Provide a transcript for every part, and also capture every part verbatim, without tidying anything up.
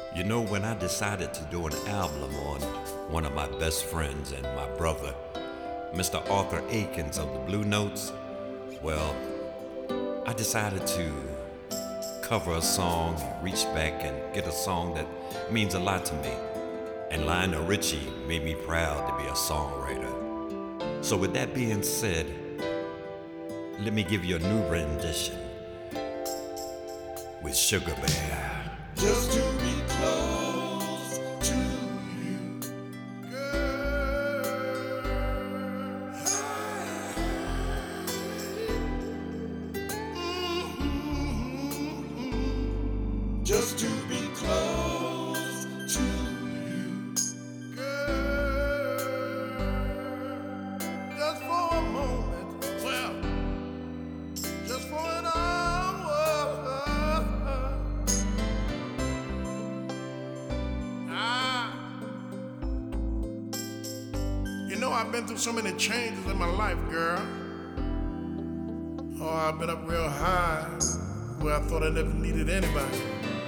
You know, when I decided to do an album on one of my best friends and my brother, Mister Arthur Akins of the Blue Notes, well, I decided to cover a song, reach back and get a song that means a lot to me. And Lionel Richie made me proud to be a songwriter. So with that being said, let me give you a new rendition with Sugar Bear. Just to be close to you, girl. Mm-hmm. Just to be close to you, girl. Just for a moment, well, just for an hour. You know, I've been through so many changes in my life, girl. Oh, I've been up real high where I thought I never needed anybody.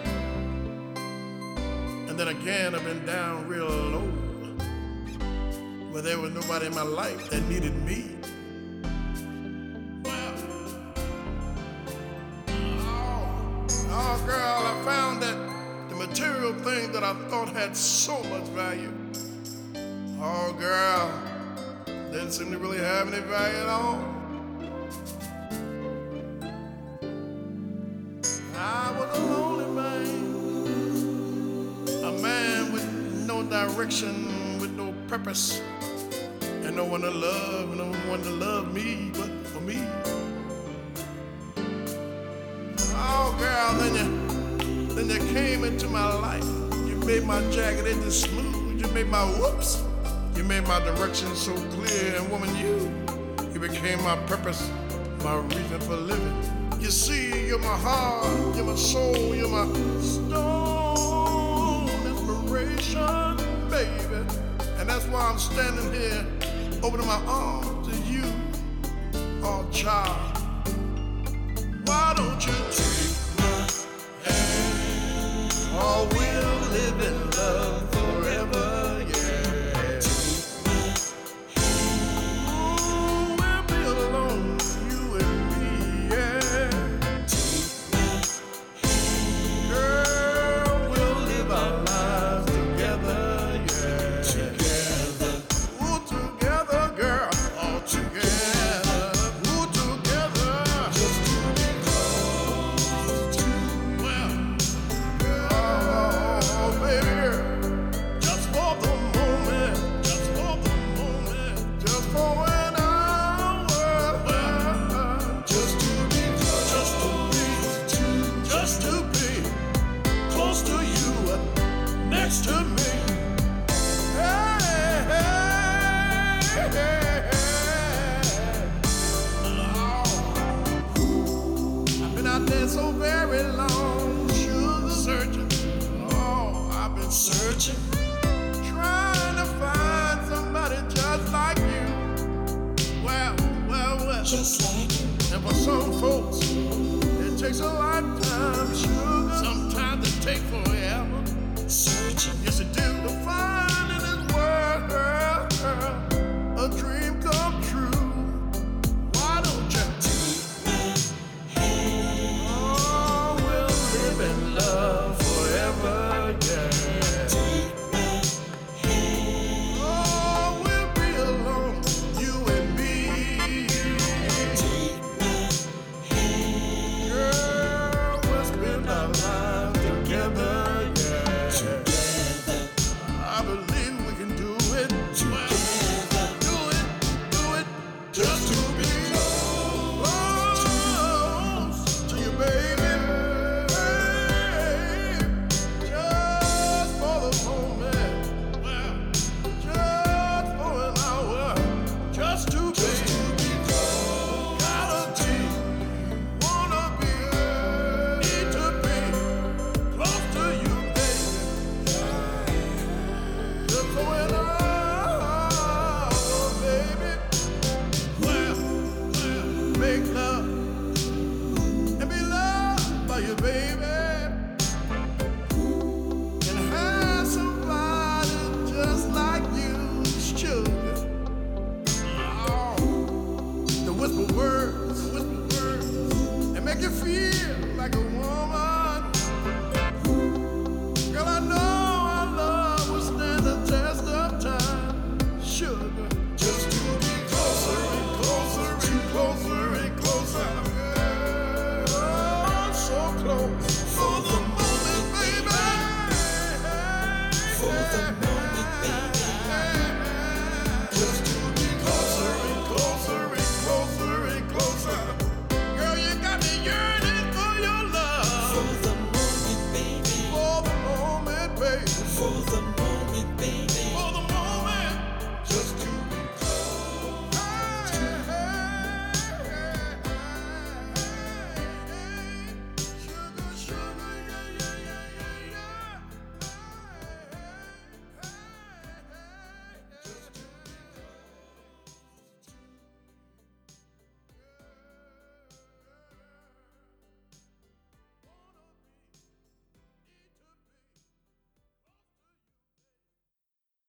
And then again, I've been down real low where there was nobody in my life that needed me. Well, oh, oh girl, I found that the material things that I thought had so much value, oh girl, didn't seem to really have any value at all. I was a lonely man, a man with no direction, with no purpose, and no one to love, no one to love me but for me. Oh girl, then you, then you came into my life. You made my jagged edges smooth. You made my whoops. You made my direction so clear, and woman, you, you became my purpose, my reason for living. You see, you're my heart, you're my soul, you're my stone inspiration, baby. And that's why I'm standing here, opening my arms to you, oh child. Why don't you take my hand? Oh, we'll live in love forever, yeah. To me, hey, hey, hey, hey. Oh, I've been out there so very long, sugar searching. Oh, I've been searching, trying to find somebody just like you. Well, well, well, just like you. And for some folks, it takes a lifetime.